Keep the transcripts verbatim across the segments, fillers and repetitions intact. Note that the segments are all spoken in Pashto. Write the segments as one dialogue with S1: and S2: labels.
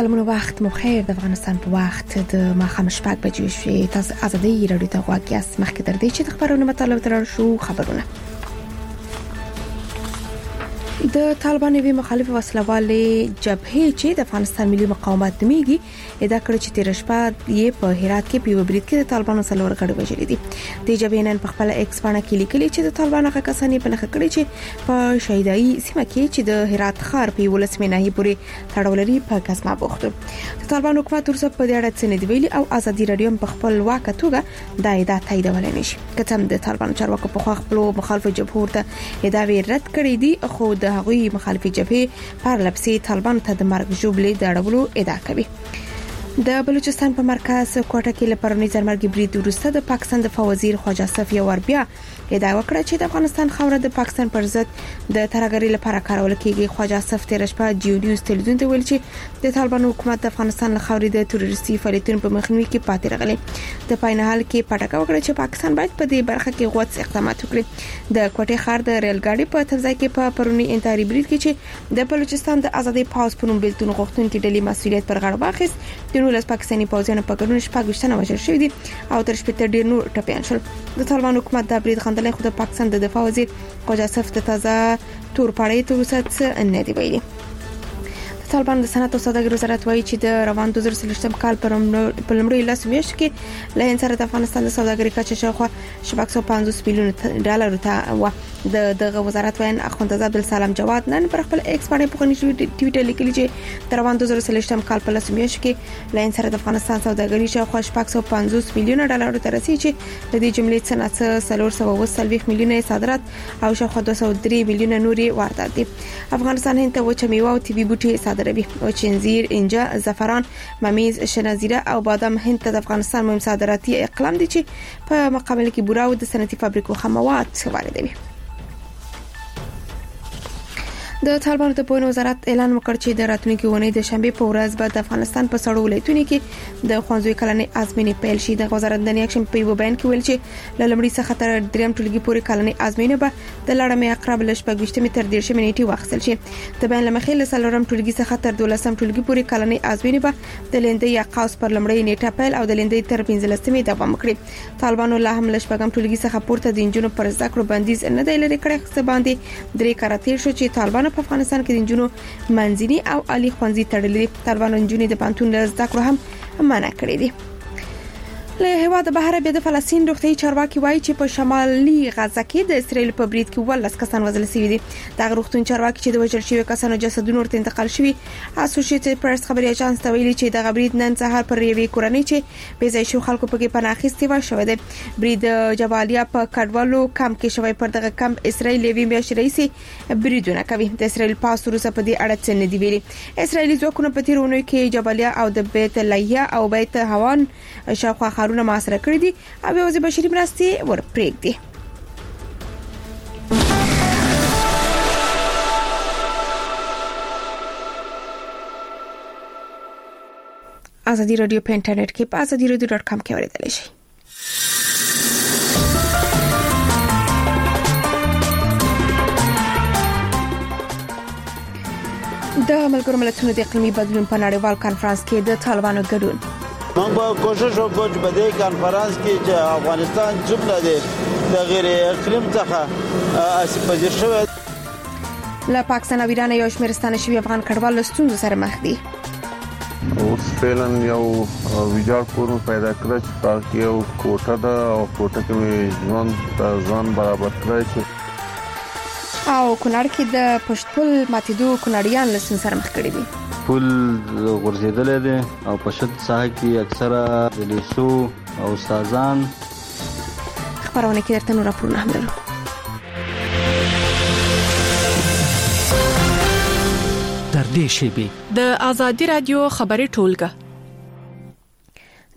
S1: سلامونه وخت مو خیر. د افغانستان په وخت د ماښام شپږ بجې شوې. تاسو ازادي رادیو ته غواړئ یاست. مخکې تر دې چې د خبرونو مطلب تر شو خبرونه د طالبان وی مخالف وسلوالې جبهې چې د افغانستان ملي مقاومت نوميږي ادعا کړې چې تیر شپه یې په هرات کې په برید کې د طالبانو سلور غړي وژل دي. د جبهې نن په خپل ایکس باندې کې لیکلي چې د طالبانو هغه کسان په نخښه کړی چې په شهیدای سیمه کې چې د هرات ښار په ولسمه نه پورې تړاو لري په قسمه بوخته. د طالبان حکومت ورسره په دې اړه څه نه دی ویلي او ازادي رادیو په خپل واقع توګه دا ادعا تاییدولای نشي. کله د طالبان چارواکو په خپل مخالف جبهه ته ادعا رد کړې دي خو د هغوی مخالفي جبهه پر لپسي طالبان ته د مرګ جوړې د اړولو ادعا کوي. د بلوچستان په مرکز کوټه کې لپاره نظرمرګي برید وروسته د پاکستان د وزیر خواجه صفیه وربیا ادعا وکړه چې د افغانستان خوره د پاکستان پر ضد د ترګری لپاره کارول کیږي. خواجه صف تیر شپه جیو نیوز تلویزیون ته ویل چې د طالبان حکومت د افغانستان له خوري د تروریستي فعالیتونو په مخنیوي کې پاتې راغلي. د پاینهال کې پټکا وکړه چې پاکستان باید په دې برخه کې غوڅ اقدامات وکړي. د کوټه ښار د ریل ګاډي په تمځای کې په پرونی انتحاري برید کې چې د بلوچستان د ازادي پاوز په نوم بلتون غوښتونکو ډلې مسولیت پر غاړه واخیست. د نولس پاکستاني پوځیانو په ګډون شپږ وشتنه وژل شوې دي او تر شپږ ډیر نور ټپيان شول. د طالبان حکومت د برید غندلې خو د پاکستان د دفاع وزیر خواجه صف د تازه تور پړې ته وسات نه دی ویلي. طالبان د صنعت او سوداګرۍ وزارت وایي چې د روان دوه زره څلوېښتم کال په لومړۍ لاس میاشت کې له هند سره د افغانستان د سوداګرۍ کچه شاوخوا شپږ سوه پنځوس میلیون ډالر ته و. د دغه وزارت وین اخوندزاده عبدالسلام جواد نن پر خپل ایکس باندې په خنیشي ټویټر لیکلی چې د روان دوه زره څلوېښتم کال په لاس میاشت کې له هند سره د افغانستان سوداګرۍ شاوخوا شپږ سوه پنځوس میلیون ډالر ته رسیدي چې د دې جملې صنعت څلور سوه اووه څلوېښت میلیونه صادرات او شاوخوا دوه سوه درې میلیونه نوري واردات دي. افغانستان هند ته وچه میوه او طبي بوټي صادروي او چنزیر، انجا، زعفران، ممیز، شنزیره او بادام هند ته د افغانستان مهم صادراتي اقلام دي چې په مقابل کې بوره او د صنعتي فابریکو خام مواد واردوي. د طالبانو د پوهنې وزارت اعلان وکړ چې د راتلونکي اونۍ د شنبه په ورځ به د افغانستان په سړو ولایتونو کې د خوندزوی کلنۍ ازموینې پیل شي. د وزارت د نیاکشن په یو بیان کې ویل چې له لومړي څخه تر دریم ټولګي پورې کلنۍ ازموینې به د لړمې اقرب له شپږ ویشت متر دیرشم نیټه واخیستل شي. د بیان لمخې له څلورم ټولګي څخه تر دولسم ټولګي پورې کلنۍ ازموینې به د لیندۍ یا قوس پر لومړۍ نیټه پیل او د لیندۍ تر پنځلسمې دوام وکړي. طالبانو لا هم له شپږم ټولګي څخه پورته د انجونو پر زده کړو بندیز نه دی لري کړی. څه باندې درې کار تیر شو چې طالبانو په افغانستان کې جنو منځني او عالی ښوونځي تړلي. طالبانو جنونې د پانتون له زده کړو هم منع کړې دي. له هوا د بهر بیا د فلسطین روغتي چارواکي وایي چې په شمالي غزه کې د اسرایل په برید کې ولس کسان وژل شوي دي. د روغتون چارواکي چې د وژل شوی کسانو جسدونه ورته انتقال شوي اسوسییټډ پریس خبري اژانس ته ویلي چې د برید نن سهار پر یوې کورنۍ چې بې ځای شو خلکو پکې پناه اخیستې و شوې ده. برید جبالیا په کډوالو کم کې شوی. پر دغه کم اسرایل یې میاشتې رئیس بریدونه کوي. د اسرایل پاس روسه په دې اړه څه نه دی ویلي. اسرایلی ځواکونه په تیرونو کې جبالیا او د بیت لحیه او بیت هوان شاوخوا خارونه محاصره کړی دي او یوازې بشري مرستې ورپرېږدي. ازادي رادیو په انټرنیټ کې په ازادي رادیو ډاټ کام کې اوریدل شي. د ملګرو ملتونو د اقلیمي بدلون په نړیوال کانفرنس کې د طالبانو ګډون.
S2: موږ به کوشش وکړو چې په دې کانفرنس کې چې افغانستان څومره دی د غیر اقلیم څخه اسپاجر شوی.
S1: له پاکستان او ایران یو شمېر ستانه شوي افغان کډوال له ستونزو سره مخ دي.
S3: اوس فعلا یو ویجاړ کور پیدا کړی چې پاک یو کوټه ده او کوټه کې ژوند ځان برابر کړی چې
S1: او کونړ کې د پښتون ماتېدو کونړیان له ستونزو سره مخ کړي دي.
S4: پل غورځېدلې دي او په شت ساحه کې اکثره د لیسو او استادان.
S1: خبرونه کې درته نور راپورونه هم لرو.
S5: در دې شیبې د ازادي رادیو خبري ټولګه.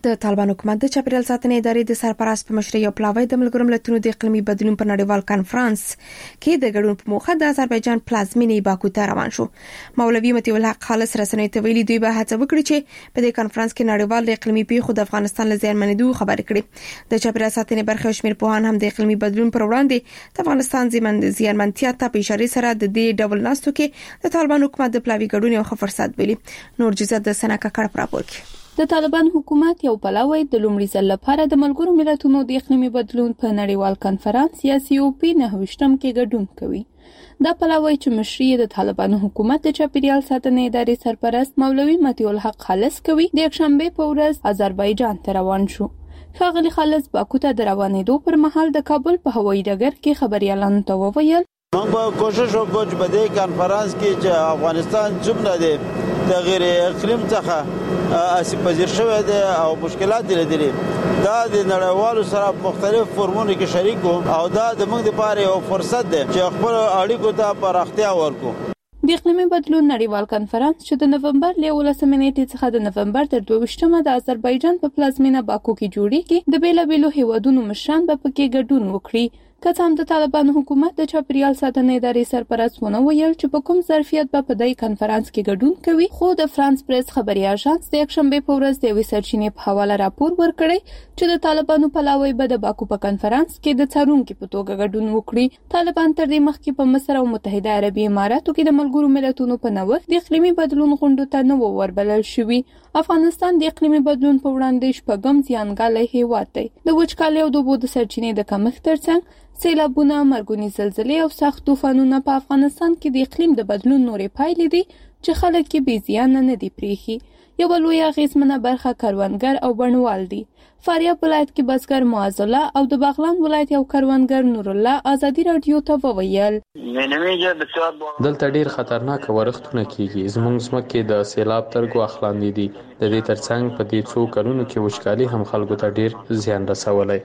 S1: د طالبان حکومت د چاپیریال ساتنې ادارې د سرپرست په مشرۍ او پلاوی د ملګرو ملتونو د اقلیمي بدلون په نړیوال کانفرنس کې د ګډون په موخه د آذربایجان پلازمینې باکو ته روان شو. مولوي مطیع الحق خالص رسنۍ ته ویلي دوی به هڅه وکړي چې په دې کانفرنس کې نړیوال د اقلیمي پیښو د افغانستان له زیانمنېدو خبرې کړي. د چاپیریال ساتنې برخه شمیر پوهان هم د اقلیمي بدلون پر وړاندې د افغانستان زیانمنتیا ته په اشاره سره د دې ډول ناستو کې د طالبان حکومت د پلاوی ګډون یو ښه فرصت بولي. نور جزات د سنکه کړ راپور کې.
S5: د طالبان حکومت یو پلاوی د لومړي ځل لپاره د ملګرو ملتونو د اقلیمي بدلون په نړیوال کانفرنس یا سی او پی نه وشتم کې ګډون کوي. دا پلاوی چې مشري د طالبان حکومت د چاپیریال ساتنې ادارې سرپرست مولوي مطیع الحق خالص کوي د یکشنبه په ورځ آذربایجان ته روان شو. ښاغلي خالص باکو ته د روانېدو پر مهال د کابل په هوایي ډګر کې خبريالانو ته وویل
S2: موږ به کوشش وکړو چې په دې کانفرنس کې چې افغانستان څومره دی د غیر اقلیم څخه اسی پذیر شوی دی او مشکلات لري دا د نړیوالو سره مختلف فورمونو کې شریک او دا د موږ لپاره یو فرصت دی چې خپل اړیکو ته پراختیا ورکړو.
S5: د اقلیمي بدلون نړیوال کانفرنس چې د نومبر له ولسمې نیټې څخه د نومبر تر دوه ویشتمه د آذربایجان په پلازمینه باکو کې جوړیږي د بیلابیلو هیوادونو مشران به پکې ګډون وکړي. که هم د طالبان حکومت د چاپیریال ساتنې ادارې سرپرست ونه ویل چې په کوم ظرفیت به په دې کانفرنس کې ګډون کوي، خو د فرانس پریس خبري اژانس د یکشنبه په ورځ د یوې سرچینې په حواله راپور ورکړی چې د طالبانو پلاوی به د باکو په کانفرنس کې د څارونکو په توګه ګډون وکړي. طالبان تر دې مخکې په مصر او متحده عربي اماراتو کې د ملګرو ملتونو په نوښت د اقلیمي بدلون غونډو ته نه وربلل شوی. افغانستان د اقلیمي بدلون په وړاندې شپږم زیانګالی هیواد دی. د وچکالۍ او د اوبو د سرچینې د کمښت ترڅنګ سیلابونه، مرګونی زلزلې او سخت طوفانونه په افغانستان کې د اقلیم د بدلون نورې پایلې دي چې خلک یې بې زیانه نه دي پریښي. یوه لویه اغېزمنه برخه کروندګر او بڼوال دي. فاریاب ولایت کې بزګر معاذ الله او د بغلان ولایت یو کروندګر نور الله ازادي رادیو ته وویل
S6: دلته ډیر خطرناک ورښتونه کیږي. زموږ ځمکې د سیلاب تر ګواښ لاندې دي. د دې ترڅنګ په دې څو کلونو کې وچکالي هم خلکو ته ډیر زیان رسولی.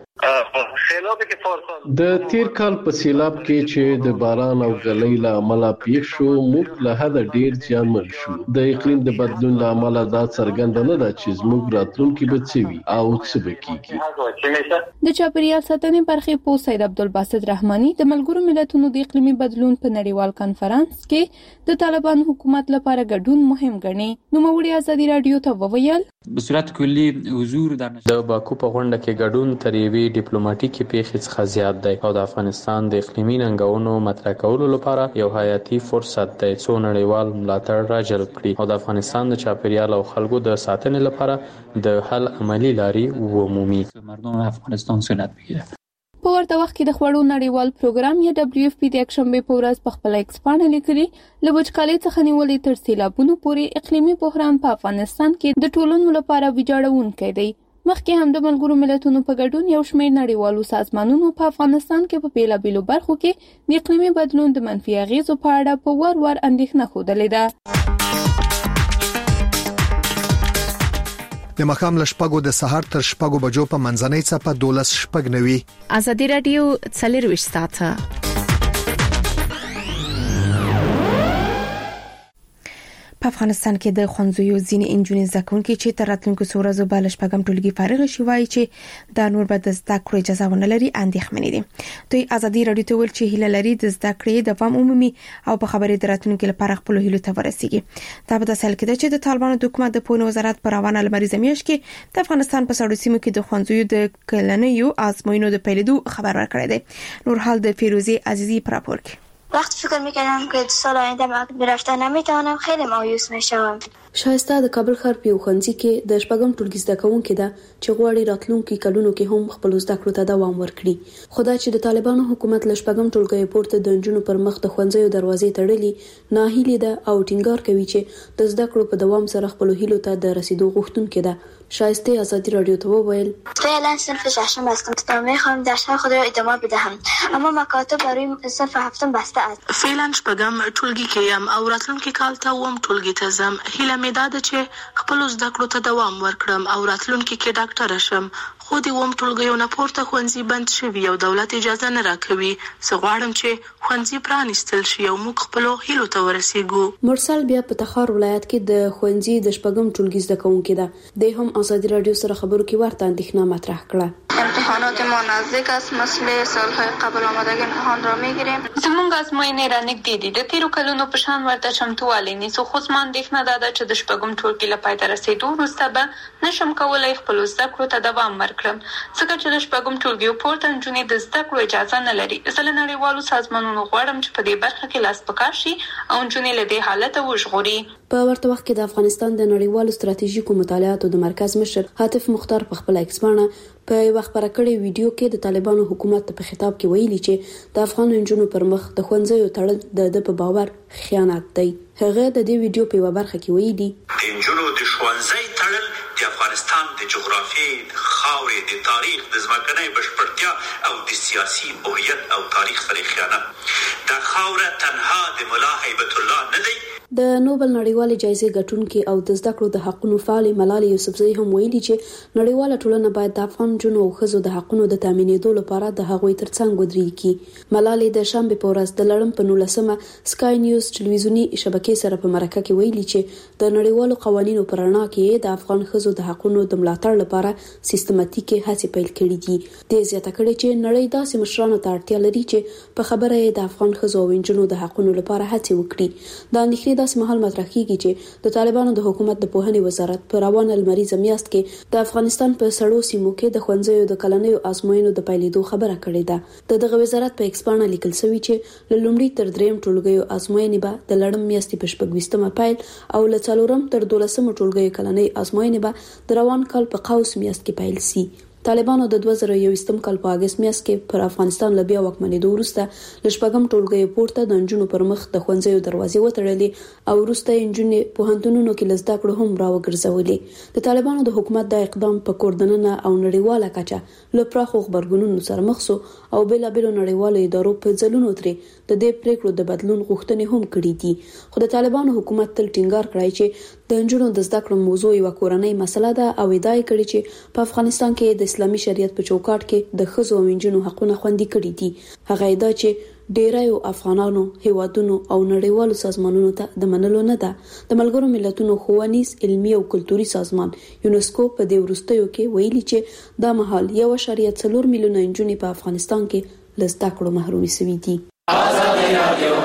S7: د تیر کال په سیلاب کې چې د باران او ګلۍ له امله پیښ شو، موږ له حده ډیر زیانمن شو. د اقلیم د بدلون له امله دا څرګنده نه ده چې زموږ راتلونکي به څه وي او څه به کیږي.
S5: د چاپیریال ساتنې برخې پوه سید عبدالباسط رحماني د ملګرو ملتونو د اقلیمي بدلون په نړیوال کانفرنس کې د طالبان حکومت لپاره ګډون مهم ګڼي. نوموړي ازادي رادیو ته وویل
S6: په صورت کلی حضور د باکو په غونډه کې ګډون تر یوې ډیپلوماټیکي پیښې څخه زیات دی او د افغانستان د اقلیمي ننګونو مطرح کولو لپاره یو حیاتي فرصت دی څو نړیوال ملاتړ راجلب کړي او د افغانستان د چاپیریال او خلکو د ساتنې لپاره د حل عملی لارې ومومي. مردم افغانستان سنت بگیره.
S5: په ورته وخت کې د خوړو نړیوال پروګرام یا دبلیو اف پی د یکشنبه په ورځ په خپل ایکس باندې لیکلي له وچکالۍ څخه نیولې تر سیلابونو پورې اقلیمي بحران په افغانستان کې د ټولنو لپاره ویجاړونکی دی. مخکې هم د ملګرو ملتونو په ګډون یو شمېر نړیوالو سازمانونو په افغانستان کې په بیلابیلو برخو کې د اقلیمي بدلون د منفي اغېزو په اړه په ور ور اندېښنه ښودلې ده.
S8: د مخام لشپګو د سحر تر شپګو بجو په منځنۍ څپه دولس شپګ نوي.
S1: ازادي رادیو څلرويشت ساعته په افغانستان کې د خونځيو ځینې انجونې زکونکي چې تر راتلونکو څو ورځو بل شپږم ټولګي فارغ شي وایي چې دا نور به د زده کړو اجازه ونه لري اندېښمنې دي. دوی ازادي رادیو ته ویل چې هیله لري د زده کړې دوام عمومي او په خبرې د راتلونکو لپاره خپل هیلو ته ورسیږي. دا په داسې حال کې ده چې د طالبانو د حکومت د پوهنې وزارت پر روانه لمریزه میاشت کې د افغانستان په سړو سیمو کې د خونځيو د کلنیو آزموینو د پیلېدو خبر ورکړی دی. نور حال د فیروزی عزیزی پر راپور کې.
S9: وقت فکر میکردم که سال آینده مکتب برفتن نمیتوانم خیلی مایوس میشم.
S10: شایسته د کابل ښار په خونځي کې د شپږم ټولګي زده کوونکې ده چې غواړي راتلونکي کلونو کې هم خپل زده کړو ته دوام ورکړي. خدای چې د طالبانو حکومت له شپږم ټولګي پورته د انجونو پر مخ د خونځيو دروازې تړلې ناهیلي ده او ټینګار کوي چې د زده کړو په دوام سره خپل هیلو ته د رسیدو غوښتونکې ده. شایسته ازادی رادیو ته وویل
S9: فعلا صنف ششم هستم تا میخوام درس‌های خود را ادامه بدهم اما مکاتب برای صنف هفتم بسته است.
S11: فعلا شپږم ټولګي کې یم او راتلونکي کال ته وم ټولګي ته ځم. هیله مې ده چې خپل زده کړو ته دوام ورکړم او راتلونکي کې ډاکټر شم. خو د اووم ټولګیو نه پورته ښوونځي بند شوي او دولت اجازه نه راکوي. زه غواړم چې ښوونځي پرانیستل شي او موږ خپلو هیلو ته ورسیږو.
S10: مرسل بیا په تخار ولایت کې د ښوونځي د شپږم ټولګي زده کوونکې ده. د هم ازادي رادیو سره خبرو کې ورته اندېښنه مطرح کړه.
S9: امتحانات ما نزدیک است. مسئله سالهای قبل آمادگی امتحان را میگیریم.
S5: زمونږ ازموینې را نږدې دي. د تیرو کلونو په شان ورته چمتووالی نیسو، خو زما اندېښنه دا ده چې د شپږم ټولګي له پای ته رسېدو وروسته به نشم کولی خپلو زده کړو ته دوام ورکړم، ځکه چې د شپږم ټولګیو پورته نجونې د زده کړو اجازه نه لري. زه له نړیوالو سازمانونو غواړم چې په دې برخه کې لاس په کار شي او نجونې له دې حالته وژغوري.
S10: په ورته وخت کې د افغانستان د نړیوالو ستراتیژیکو مطالعاتو د مرکز مشر حاتف مختار په خپل ایکس باندې په یو خبره کړې ویډیو کې د طالبانو حکومت په خطاب کې ویلي چې د افغان نجونو پر مخ د ښوونځیو تړل د د په باور خیانت دی. هغه د دې ویډیو په یو برخه کې ویلي
S12: د نجونو د ښوونځي تړل د افغانستان د جغرافیې، د خاورې، د تاریخ، د ځمکنۍ بشپړتیا او د سیاسي هویت او تاریخ سره خیانت. د خاوره تنها د ملا هیبت الله نه دی.
S10: د نوبل نړیوال جایزې ګټونکي او د زده کړو د حقونو فعال ملالۍ یوسفزۍ هم ویلي چې نړیواله ټولنه باید د افغان جنو او ښځو د حقونو د تامینېدو لپاره د هغوی ترڅنګ ودرېږي. ملالۍ د شنبې په ورځ د لړم په نولسمه سکای نیوز ټلویزیوني شبکې سره په مرکه کې ویلي چې د نړیوالو قوانینو پر رڼا کې د افغان ښځو د حقونو د ملاتړ لپاره سیستماتیکي هڅې پیل کړې دي. د زیاته کړې چې نړۍ داسې مشرانو ته اړتیا لري چې په خبره یې د افغان ښځو او نجونو د حقونو لپاره هڅې وکړي. د اندېښنې داسې مهال مطرح کیږي چې د طالبانو د حکومت د پوهنې وزارت په روانه لمریزه میاشت کې د افغانستان په سړو سیمو کې د ښوونځیو د کلنیو ازموینو د پیلېدو خبره کړې ده. د دغه وزارت په ایکس باندې لیکل شوی چې له لومړي تر دریم ټولګیو ازموینې به د لړم میاشتې په شپږویشتمه پیل او له څلورم تر دولسمه ټولګیو کلنۍ ازموینې به د روان کال په قوس میاشت کې پیل شي. طالبانو د دوه زره یوویشتم کال په اگست میاشت کې پر افغانستان له بیا واکمنېدو وروسته له شپږم ټولګیو پورته د نجونو پر مخ د ښوونځیو دروازې وتړلې او وروسته یې نجونې پوهنتونونو کې له زده کړو هم راوګرځولې. د طالبانو د حکومت د اقدام په کور دننه او نړیواله کچه له پراخو غبرګونونو سره مخ شو او بېلابېلو نړیوالو ادارو په ځلونو ترې د دې پریکړو د بدلون غوښتنې هم کړې دي. خو د طالبانو حکومت تل ټینګار کړی چې د نجونو د زده کړو موضوع یو کورنۍ مسله ده او ادعا کړې چې په افغانستان کې د اسلامي شریعت په چوکاټ کې د ښځو او نجونو حقونه خوندي کړي دي. هغه ادعا چې ډیرایو افغانانو هیوادونو او نړیوالو سازمانونو ته د منلو نه ده. د ملګرو ملتونو ښوونیز، علمي او کلتوري سازمان یونسکو په دې وروستیو کې ویلي چې دا مهال یو اعشاریه څلور میلیونه نجونې په افغانستان کې له زده کړو محرومې شوي دي. آزادي رادیو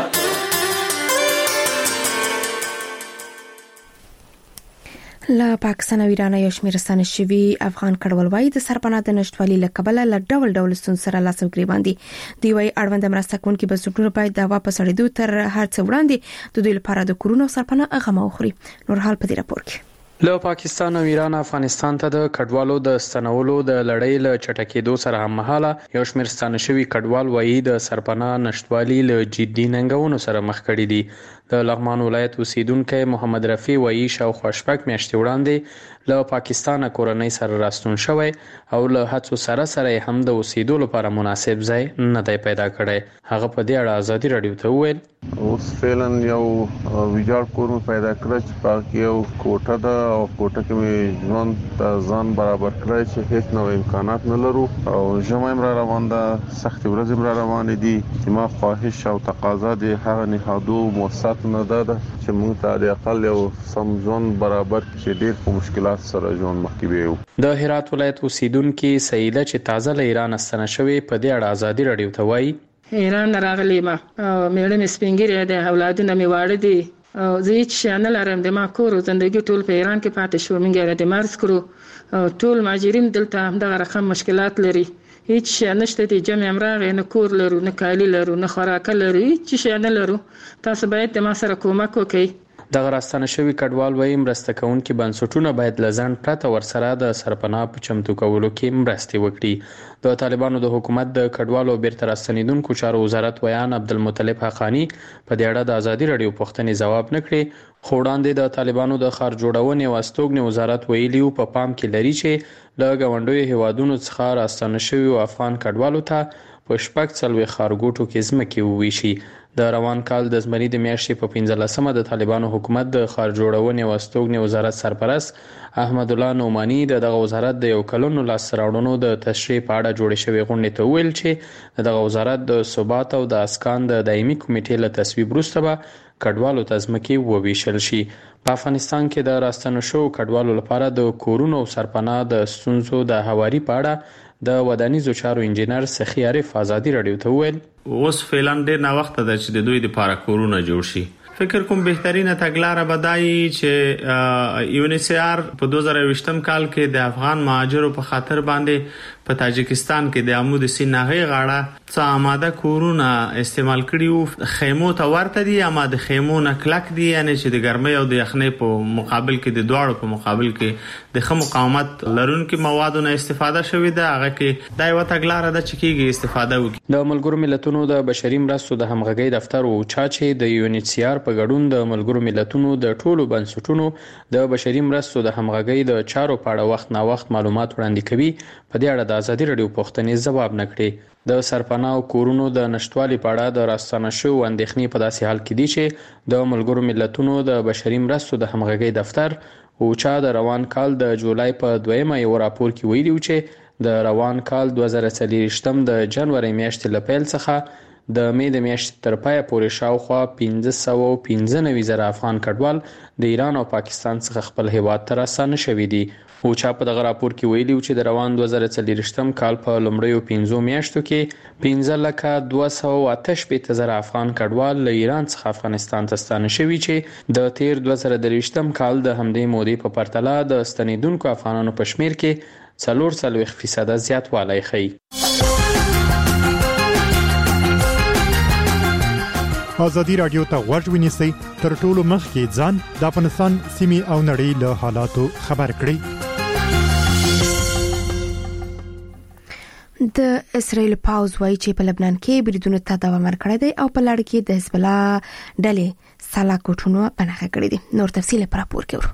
S1: له پاکستان او ایران یو شمېر ستانه شوي افغان کډوال وایي د سرپناه د نشټوالي له کبله له ډول ډول ستونزو سره لاس او ګریوان دي. دوی وایي اړوند مرسته کوونکي بنسټونه باید د واپس اړېدو تر هر څه وړاندې د دوی لپاره د کورونو او سرپناه غمه وخوري. نور حال په دې راپور کې.
S6: له پاکستان او ایران افغانستان ته د کډوالو د ستنولو د لړۍ له چټکېدو سره هممهاله یو شمېر ستانه شوي کډوال وایي د سرپناه نشټوالي له جدي ننګونو سره مخ کړي دي. د لغمان ولایت اوسیدونکی محمد رفیع وایي شاوخوا شپږ میاشتې وړاندې له پاکستان کورنۍ سره راستون شوی او له هڅو سره سره هم د اوسېدو لپاره مناسب ځای نه دی پیدا کړی. هغه په دې اړه ازادي رادیو ته وویل
S3: اوس فعلا یو ویجاړ کور مې پیدا کړی چې پاک یو کوټه ده او کوټه کې مې ژوند ته ځان برابر کړی چې هیڅ نوې امکانات نه لرو او ژمی هم را روان ده، سختې ورځې هم را روانې دي. چې ما خواهش او تقاضا د هغه نهادو مؤسساتو نه ده چې موږ ته د اقل یو سم ژوند برابر کړي چې ډېر په مشکلات سره ژوند مخکې بیو.
S6: د هرات ولایت اوسیدونکي سیده چې تازه له ایران ستنه شوې په دې اړه ازادي رادیو ته وایي
S13: ایران راغلی ما میړه مې سپینګری دی، اولادونه مې واړه دي او زه هیڅ شی نه لرم. د ما کور او زندګي ټول په ایران کې پاتې شو. موږ یې د مرز کړو. ټول مهاجرین دلته همدغه رقم مشکلات لري. هیڅ شی نشته دي. جمع هم راغی، نه کور لرو، نه کالي لرو، نه خوراک لرو، هیڅ شی نه لرو. تاسو باید د ما سره کومک وکړئ.
S6: دغه راستنه شوي کډوال وایي مرسته کوونکي بنسټونه باید له ځنډ پرته ورسره د سرپناه په چمتو کولو کې مرستې وکړي. د طالبانو د حکومت د کډوالو بیرته راستنېدونکو چارو وزارت ویان عبدالمطلب حقانی په دې اړه د ازادي رادیو پوښتنې ځواب نه کړې. خو وړاندې د طالبانو د ښار جوړونې او استوګنې وزارت ویلي و په پام کې لري چې له ګاونډیو هیوادونو څخه راستنه شوي افغان کډوالو ته په شپږ څلوېښت ښارګوټو کې ځمکې وویشي. د روان کال د زمري د میاشتې په پنځلسمه د طالبانو حکومت د ښار جوړونې او استوګنې وزارت سرپرست احمد الله نعماني د دغه وزارت د یو کلونو لاسته راوړنو د تشریح په اړه جوړې شوې غونډې ته وویل چې دغه وزارت د ثبات او د اسکان د دایمي کمیټې له تصویب وروسته به کډوالو ته ځمکې وویشل شي. په افغانستان کې د راستنو شوو کډوالو لپاره د کورونو او سرپناه د ستونزو د هواري په اړه د ودانیزو چارو انجینر سخی عارف ازادي رادیو ته وویل
S14: اوس فعلا ډیر نه وخت ده چې د دوی لپاره کورونه جوړ شي. فکر کوم بهترینه تګلاره بدایي چې یونیسیار په دوه زره یوولسم کال کې د افغان مهاجرو په خاطر باندې په تاجکستان کې د عمود سینغې غاړه څه آماده کورونه استعمال کړیو. خیمو ته ورته دي اما د خیمو نه کلک دي، یعنی چې د ګرمۍ او د یخنۍ په مقابل کې د دواړو په مقابل کې د خه مقاومت لرونکو موادو نه استفاده شوې ده. هغه کې دا یو تګلاره ده چې کېږي استفاده وکړي.
S6: د ملګرو ملتونو د بشري مرستو د همغږۍ دفتر او چا چې د یونیسیار په ګډون د ملګرو ملتونو د ټولو بنسټونو د بشري مرستو د همغږۍ د چارو په اړه وخت نا وخت معلومات وړاندې کوي، په دې اړه د ازادي رادیو پوښتنې ځواب نکړي. د سرپناه او کورونو د نشټوالي په اړه د راستنه شوو اندېښنې په داسې حال کې دي چې د ملګرو ملتونو د بشري مرستو د همغږۍ دفتر او چا د روان کال د جولای په دویمه یو راپور کې ویلي چې د روان کال دوه زره څلوېښتم د جنوري میاشتې له پیل څخه د مې د میاشتې تر پایه پورې شاوخوا پنځه سوه او پنځه نوي زره افغان کډوال د ایران او پاکستان څخه خپل هیواد ته راستانه شوي دي. او چا په دغه راپور کې ویلي چې د روان دوه زره څلوېښتم کال په لومړیو پنځو میاشتو کې پنځه لکه دوه سوه او اته شپېته زره افغان کډوال له ایران څخه افغانستان ته ستانه شوي چې د تیر دوه زره درویشتم کال د همدې مودې په پرتله د ستنېدونکو افغانانو په شمیر کې څلور څلوېښت فیصده زیاتوالی ښیي.
S15: ازادي رادیو ته غوږ ونیسئ، تر ټولو مخکې ځان د افغانستان سیمې او نړۍ له حالاتو خبر کړئ.
S1: د اسرائیل پاوز وایي چې په لبنان کې بریدونو ته دوام ورکړی دی او په لړ کې د حزب الله ډلې سالا کوټونو پناه کړی دي. نور تفصیل پر راپور کې ورو.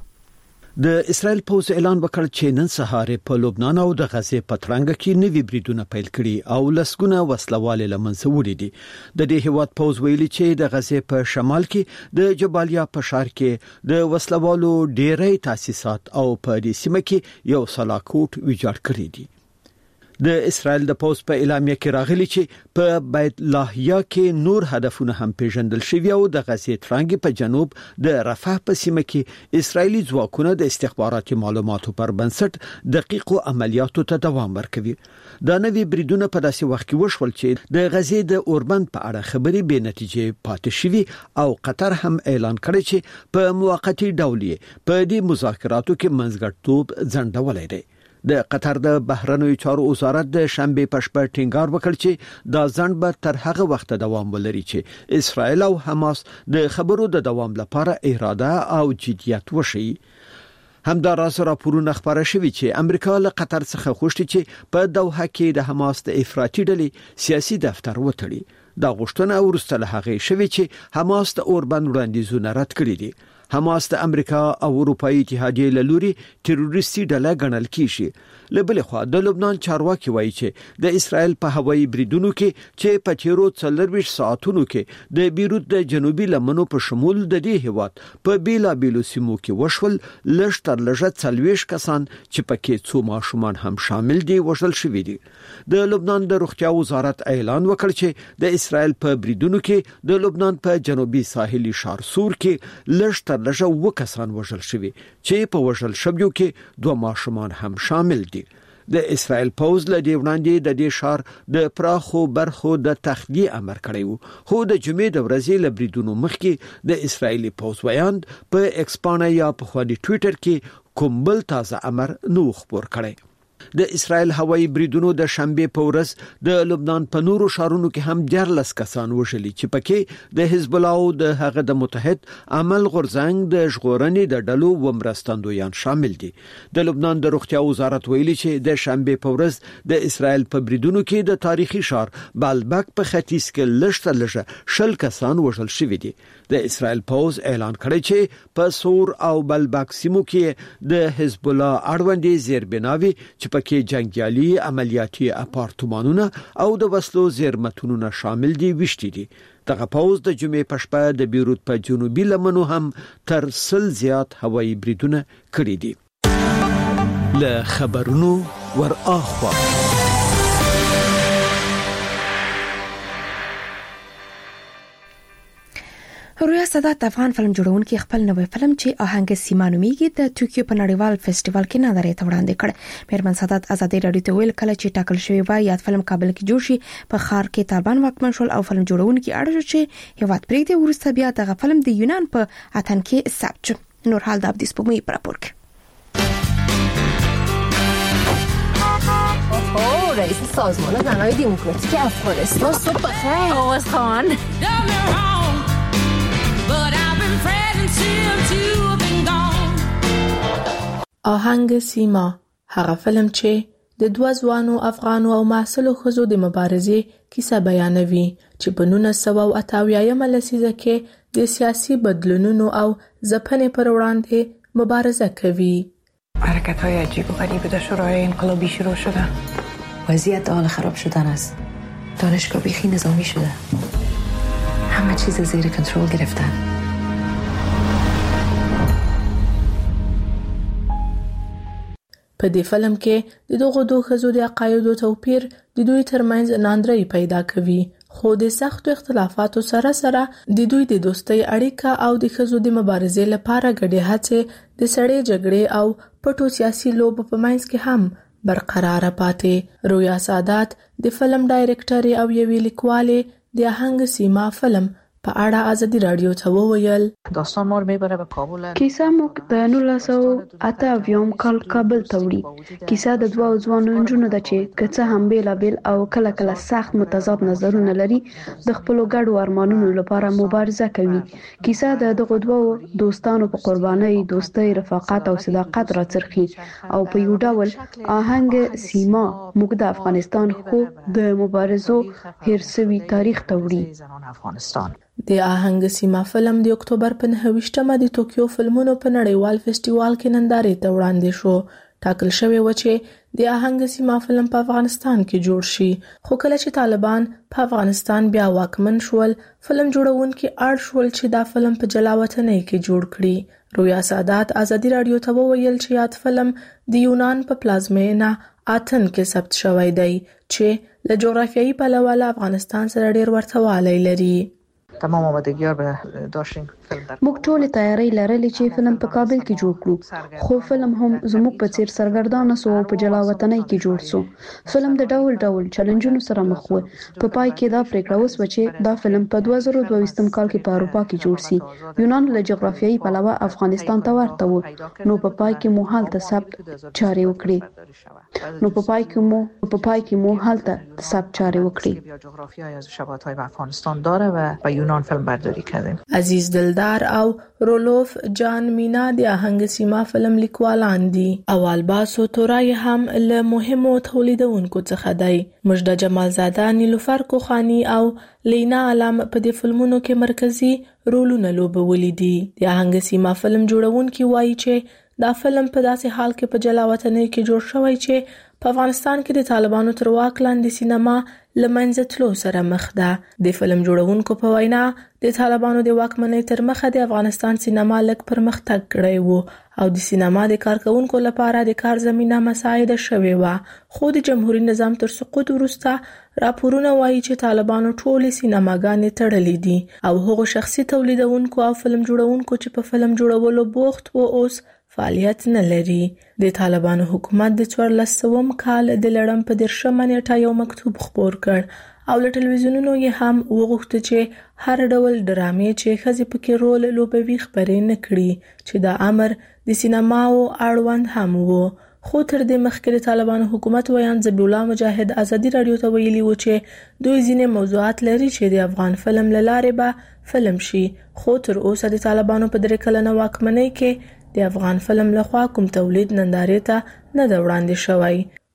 S16: د اسرائیل پوز اعلان وکړ چې نن سهار په لبنان او د غزې په ترنګ کې نوي بریدونه پیل کړي او لسګونه وسلواله لمنځه وړي دي. د دې هیواد پوز ویلي چې د غزې په شمال کې د جبالیا په ښار کې د وسلوالو ډېری تاسیسات او په دې سیمه کې یو سلاکوټ ویجاړ کړی دي. د اسرائیل د پوز په اعلامیه کې راغلي چې په بیت لاهیا کې نور هدفونه هم پیژندل شوي او د غزې ترنګ په جنوب د رفح په سیمه کې اسرایلی ځواکونه د استخباراتي معلوماتو پر بنسټ دقیق عملیاتو ته دوام ورکوي. دا نوي بریدونه په داسې وخت کې وشول چې د غزې د اوربند په اړه خبري به نتیجه پاتې شوي او قطر هم اعلان کړی چې په موقتی ډول په دې مذاکراتو کې منځګړیتوب ځنډولای دی. د قطر د بهرنیو چارو وزارت د شنبه په شپه ټینګار وکړ چې دا ځنډ به تر هغه وخت دوام ولري چې اسرائیل او حماس د خبرو د دوام لپاره اراده او جديت وشي. همداراز راپورونه خبره شوي چې امریکا له قطر څخه غوښتي چې په دوحه کې د حماس د افراطي ډلې سیاسي دفتر وتړي. دا غوښتنه ورسته له هغه شوي چې حماس د اوربند وړاندیزونه رد کړي دي. حماس د امریکا او اروپאי اتحادیې له لوري تروریستي ډله ګڼل کیږي. له بل خوا د لبنان چارواکي وایي چې د اسرائیل په هوایي بریدونو کې چې په تیرو څلورویشت ساعتونو کې د بیروت د جنوبي لمنو په شمول د دې هیواد په بیلا بیلو سیمو کې وشول لږ تر لږه څلوېښت کسان چې پکې څو ماشومان هم شامل دي وژل شوي دي. د لبنان د روغتیا وزارت اعلان وکړ چې د اسرائیل په بریدونو کې د لبنان په جنوبي ساحلي ښار سور کې لږ تر لږه و کسان وژل شوي چې په وژل شویو کې دوه ماشومان هم شامل دي. د اسرائیل پوز له دې وړاندې د دې ښار د پراخو برخو د تخلیه امر کړی وو، خو د جمعې د ورځې له بریدونو مخکې د اسرائیلي پوز ویاند په ایکسپانه یا په خواني ټوئیټر کې کوم بل تازه امر نو خبر کړی. د اسرائیل هوایي بریدونو د شنبه په ورځ د لبنان په نورو ښارونو کې هم دیارلس کسان وژلي چې پکې د حزب الله او د هغه د متحد عمل غورځنګ د ژغورنې د ډلو و مرستندویان شامل دي. د لبنان د روغتیا وزارت ویلي چې د شنبه په ورځ د اسرائیل په بریدونو کې د تاریخي ښار بالبک په ختیځ کې لږ تر لږه شل کسان وژل شوي دي. د اسرائیل پوز اعلان کړی چې په سور او بالبک سیمو کې د حزب الله اړوندې زیربناوي چې پکې جنگیالي عملیاتي اپارتمانونه او د وسلو زیرمتونونه شامل دي وشتي دي. دغه پوز د جمعې په شپه د بیروت په جنوبي لمنو هم تر سل زیات هوایي بریدونه کړي دي. له خبرونو ور اخوا
S1: رویا سادات افغان فلم جوړونکي خپل نوې فلم چې آهنګ سیما نومیږي د ټوکیو په نړیوال فیسټیوال کې نندارې ته وړاندې کړ. میرمن سادات ازادي رادیو ته ویل کله چې ټاکل شوی و یاد فلم کابل کې جوړ شي په خار کې طالبان واکمن شول او فلم جوړونکي اړ چې هیواد پرېږدي ورسته بیا دغه فلم د یونان په اتن کې ثبت شو. نور حال د عبدالس پومي پر راپور کې.
S17: اوه رئیس سازمان زنای دموکراتیک افغانستان صبح بخیر. آواز خان
S11: آهنګ سیما هغه فلم چې د دوه ځوانو افغانو او محصلو ښځو د مبارزې کیسه بیانوي چې په نولس سوه اته اویایم لسیزه کې د سیاسي بدلونونو او ځپنې پر وړاندې مبارزه کوي.
S18: حرکت‌های عجیب و غریب دشورای انقلابی شروع شده.
S19: وضعیت حال خراب شدن است. دانشگاه بیخی نظامی شده. همه چیز زیر کنترل گرفتن.
S11: په دې فلم کې د دغو دوه ښځو د عقایدو توپیر د دوی ترمنځ ناندرۍ پیدا کوي، خو د سختو اختلافاتو سره سره د دوی د دوستۍ اړیکه او د ښځو د مبارزې لپاره ګډې هڅې د سړې جګړې او پټو سیاسي لوبو په منځ کې هم برقراره پاتې. رویا سادات د فلم ډایرکټر او یوې لیکوالې د آهنګ سیما فلم په اړه ازادي رادیو ته وویل.
S18: داستان ما رو میبره به کابل.
S10: کیسه موږ د نولس سوه اته اویایم کال کابل ته وړي. کیسه د دوه ځوانو نجونو ده چې که څه هم بیلابیل او کله کله سخت متضاد نظرونه لري د خپلو ګډو ارمانونو لپاره مبارزه کوي. کیسه د دغو دوه دوستانو په قربانۍ، دوستۍ، رفاقت او صداقت راڅرخي او په یو ډول آهنګ سیما موږ د افغانستان خو د مبارزو هیر سوي تاریخ ته وړي.
S11: د آهنګ سیما فلم د اکتوبر په نهه ویشتمه د ټوکیو فلمونو په نړیوال فیسټیوال کې نندارې ته وړاندې شو. ټاکل شوی و چې د آهنګ سیما فلم په افغانستان کې جوړ شي، خو کله چې طالبان په افغانستان بیا واکمن شول، فلم جوړونکي اړ شول چې دا فلم په جلا وطنۍ کې جوړ کړي. رویا سادات ازادي رادیو ته وویل چې یاد فلم د یونان په پلازمینه اتن کې ثبت شوی دی چې له جغرافیایي پلوه له افغانستان سره ډیر ورته والی لري.
S18: تمام آمادگی ها به داشتیم فلم در
S10: موږ ټول تیاری لرلې چې فلم په کابل کې جوړ کړو، خو فلم هم زموږ په څیر سرګردانه سو او په جلا وطنۍ کې جوړ سو. فلم د ډول ډول چیلنجونو سره مخ و. په پای کې دا پریکړه وسوه چې دا فلم په دوه زره دوه ویشتم کال کې په اروپا کې جوړ سي. یونان له جغرافیایي پلوه افغانستان ته ورته و، نو په پای کې مو هلته ثبت چارې وکړي نو په پای کې مو په پای کې مو هلته ثبت چارې وکړي.
S18: جغرافیای از شباهت‌های به افغانستان داره و با یونان فیلم برداری کردیم.
S11: عزیز دلدار او رولوف جان مینا د آهنګ سیما فلم لیکوالان دي او الباسو تورای هم له مهمو تولیدونکو څخه دی. مجده جمالزاده، نیلوفر کوخانی او لینا علم په دې فلمونو کې مرکزی رولونه لوبولي دي. د آهنګ سیما فلم جوړونکي وایي چې دا فلم په داسې حال کې په جلا وطنۍ کې جوړ شوی چې په افغانستان کې د طالبانو تر واک لاندې سینما له منځه تلو سره مخ ده. د فلم جوړونکو په وینا د طالبانو د واکمنۍ تر مخه د افغانستان سینما لږ پرمختګ کړی وو او د سینما د کارکونکو لپاره د کار زمینه مساعده شوې وه، خو د جمهوریت نظام تر سقوط وروسته راپورونه وایي چې طالبانو ټولې سینماګانې تړلې دي او هغو شخصي تولیدونکو او فلم جوړونکو چې په فلم جوړولو بوخت و اوس فعالیت نه لري. د طالبانو حکومت د څوارلس سوم کال د لړم په دیرشمه نیټه یو مکتوب خپور کړ او له ټلویزیونونو یې هم وغوښته چې هر ډول ډرامې چې ښځې پکې رول لوبوي خپرې نه کړي، چې دا امر د سینماو اړوند هم و. خو تر دې مخکې د طالبانو حکومت ویان ذبیح الله مجاهد ازادي رادیو ته ویلي و چې دوی ځینې موضوعات لري چې د افغان فلم له لارې به فلم شي، خو تر اوسه د طالبانو په درې کلنه واکمنۍ کې د افغان فلم لخوا کوم تولید نندارې ته نه ده وړاندې شوی.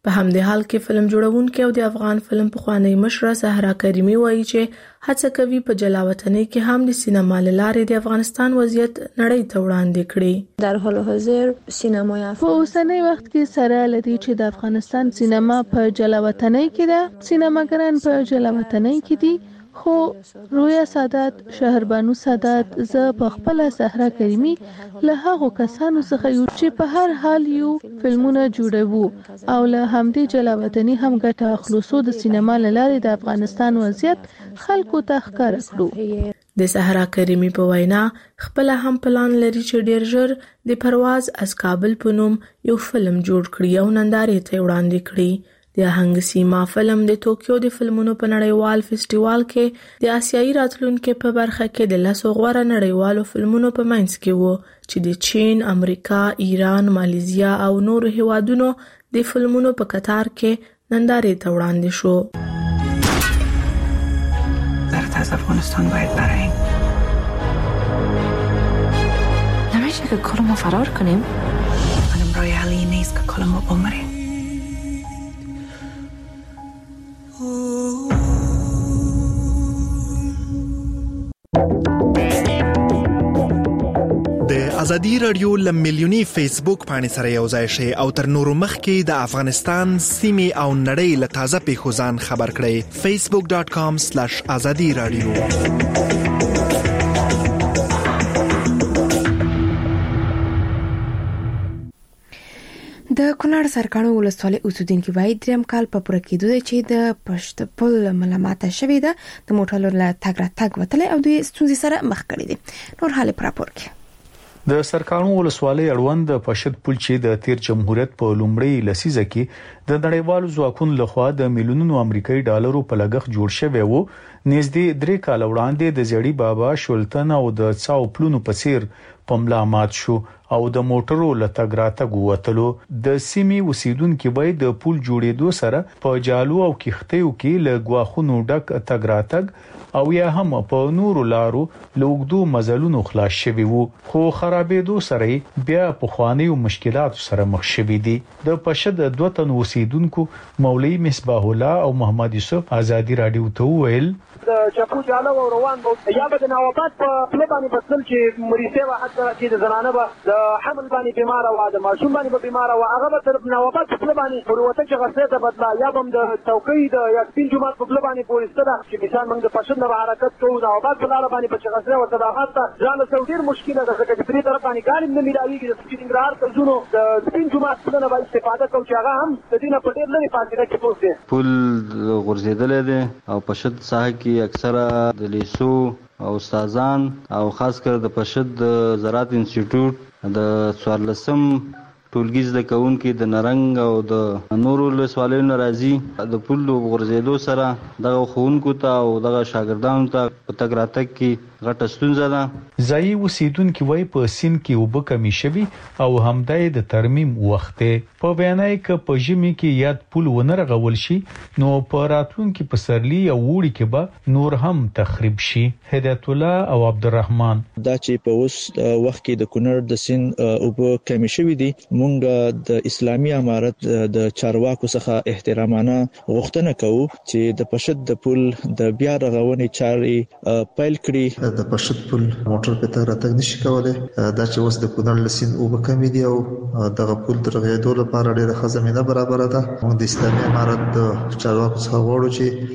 S11: په همدې حال کې فلم جوړونکي او د افغان فلم پخوانی مشره زهرا کریمي وایي چې هڅه کوي په جلاوطنۍ کې هم د سینما لارې د افغانستان وضعیت نړۍ ته وړاندې کړي.
S20: در حال حاضر سینمای
S21: په اوسنۍ وخت کې سره لدی چې د افغانستان سینما په جلاوطنۍ کې ده، سینماګران په جلاوطنۍ کې دي، خو رویا سادات، شهربانو سادات، زه په خپل زهرا کریمي له هغو کسانو څخه یو چې په هر حال یو فلمونه جوړوو او له همدې جلاوطنۍ هم ګټه اخلو، سو د سینما لارې د افغانستان وضعیت خلکو ته ښکاره کړو.
S11: د زهرا کریمي په وینا خپل هم پلان لري چې ډیر ژر د پرواز از کابل په نوم یو فلم جوړ کړي او نندارې ته وړاندې کړي. د آهنګ سیما فلم د ټوکیو د فلمونو په نړیوال فستیوال کې د آسیایي راتلونکو په برخه کې د لاسو غوړه نړیوالو فلمونو په منځ کې وو چې د چین، امریکا، ایران، مالیزیا او نورو هیوادونو د فلمونو په قطار کې نندارې ته وړاندې شو.
S19: زرت از افغانستان باید براییم. نمیشه که کلمو فرار کنیم. منم رای حلی نیست که کلمو بمریم.
S22: د ازادي رادیو لملیونی فیسبوک باندې سره یو ځای شي او تر نورو مخکې د افغانستان سیمې او نړۍ له تازه پیښو ځان خبر کړئ. facebook dot com slash azadi radio.
S1: د کونړ سرکانو ولسوالۍ اوسیدونکو وایي دریم کال په پوره کېدو دی چې د پشت پل ملامته شوې ده، د موټرو له تګ راتګ وتلې او د ستونزې سره مخ کړي دي. نور حال پر راپور کې
S23: د سرکانو ولسوالۍ اړوند د پشت پل چې د تیر جمهوریت په لومړی لسیزه کې د نړیوالو ځواکونو لخوا د میلیونونو امریکایي ډالرو په لګښت جوړ شوی وو، نږدې درې کال وړاندې د زړی بابا شولتن او د څاو پلونو په څیر پملا مات شو او د موټرو لتګ راتګ وتلو. د سیمې اوسیدونکو وایي د پل جوړېدو سره په جالو او کښتیو کې له غواخونو ډک تګ راتګ او یا هم په نورو لارو لوګدو مزلونو خلاص شوي وو، خو خرابېدو سره بیا په خواني او مشکلات سره مخ شوي دي. د پشد دوه تن اوسیدونکو مولوی مصباح الله او محمد یوسف ازادي رادیو ته ویل
S24: د چپو جاله او روان بو یا به د نوبات په پلبانی بدل چې مریضه و حتی چې د زنانه به د حمل باندې بیمار او د ماشوم باندې به بیمار او هغه به تر نوبات په پلبانی پروته چې غسه ته بدلا یا به د توقید یا سپین جمعه په پلبانی پولیسته ده چې مثال موږ د پښتون د حرکت کوو نوبات په لار باندې په غسه او صداقت ته ځان له ډیر مشکله ده چې په دې طرف باندې ګالم نه ملایي د سپینګرار ته زونو د سپین جمعه څخه به استفاده کوو چې هغه هم د دینه په ډیر لري پاتې کې پوسټ
S4: پل غرزیدل دي او پشد ساحه کې اکثره د لیسو او استادان او خاص کر د پشد زراعت انسټیټیوټ د څوارلسم ټولګیز د کونکو د نرنګ او د نورو لسوالو ناراضي د پل غرزیدو سره د خونکو ته او د شاګردانو ته په تګراتک کې غټه ستونزه ده.
S23: ځای اوسیدونکو وایي په سین کې وب کمی شوي او همدای د ترمیم وخت په بیانای ک په ژمي کې یاد پل ونه رغول شي نو په راتلونکو په سرلی او وړي کې به نور هم تخریب شي. هدایت الله او عبدالرحمن
S25: دا چې په اوس وخت کې د کونړ د سین وب کمی شوي دي، مونږ د اسلامي امارت د چارواکو څخه احترامانه غوښتنه کوو چې د پشد د پل د بیا رغونې چارې پیل کړي.
S26: د پشد پل موټر په تګ راتګ نشي کولای، دا چې اوس د کونړ لسین او بکمی دی او دغه پل درغېدو لپاره ډېره ښه زمینه برابر ده. موږ د اسلامي امارت د چارواکو څخه غواړو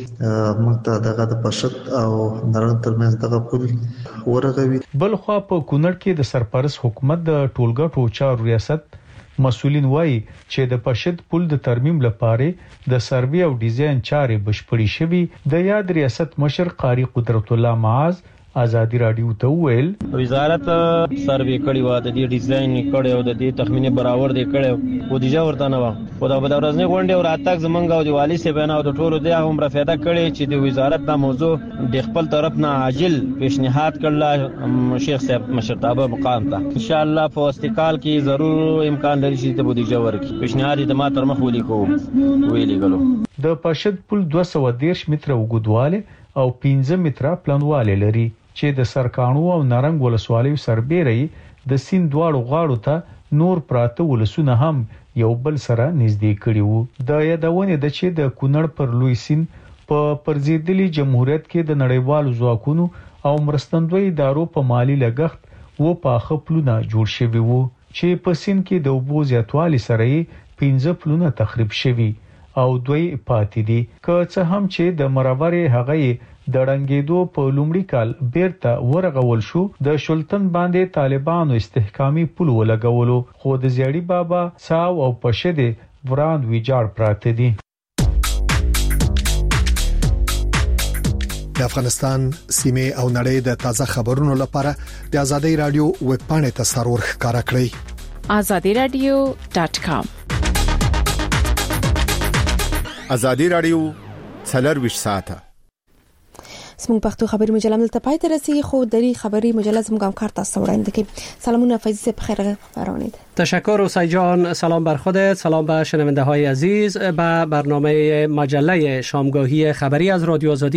S26: چې موږ ته دغه د پشد او نرنګ ترمنځ دغه پل ورغوي.
S23: بل خو په کونړ کې د سرپرست حکومت د ټولګټو چارو ریاست مسؤلین وایي چې د پشد پل د ترمیم لپاره د سروې او ډیزاین چارې بشپړې شوي. د یاد ریاست مشر قاری قدرت الله معاذ ازادي رادیو ته ویل
S27: وزارت سروې کړی و، د دې ډیزاین کړي او د دې تخمینه برابر دی کړي او د جا ورته نه و او د ورځنی غونډې او راتګ زمنګ او د والی سیبانه او د ټولو د هم رافیده کړي چې د وزارت د موضوع د خپل طرف نه عاجل پیشنهاد کړل شیخ صاحب مشرتابه مقام ته. ان شاء الله په استقال کې ضرور امکان لري چې د بودیجه ورکړي. پیشنهاد د ما تر مخ ولي کو ویلي غلو.
S23: د پشد پل دوه سوه دېرش متره وګدواله او پنځه متره پلانواله لري چې د سرکانو او نرنګ ولسوالۍ سربېره د سین دواړو غاړو ته نور پراته ولسونه هم یو بل سره نږدې کړي وو. د یادونه د چې د کونړ پر لوی سین په پرزیدلی جمهوریت کې د نړیوالو ځواکونو او مرستندوی ادارو په مالی لګښت و په خپلونه جوړ شوی وو چې په سین کې د اوبو زیاتوالي سره پنځه پلونه تخریب شوی او دوی پاتې دي. که څه هم چې د مرورې هغه د رنګېدو په لومړي کال بیرته ورغول شو، د شلتن باندې طالبانو استحکامي پل ولګولو، خو د زیړی بابا ساو او پښده وران ویجاړ پراته دي.
S2: د افغانستان سیمه او نړۍ د تازه خبرونو لپاره د ازادي رادیو ویب پاڼې ته سرور ښکارا کړئ
S3: azadi radio dot com.
S5: ازادي رادیو څلور ساعته
S1: سمون پښتو خبري مجله ملته پای ته رسیدي، خو دری خبري مجله زموږ هم کار تاسو وړاندې کوي. سلامونه فیض په خیر خبرونه.
S7: تشکر حسین جان، سلام بر خودت، سلام به شنونده های عزیز. به برنامه مجله شامگاهی خبری از رادیو آزادی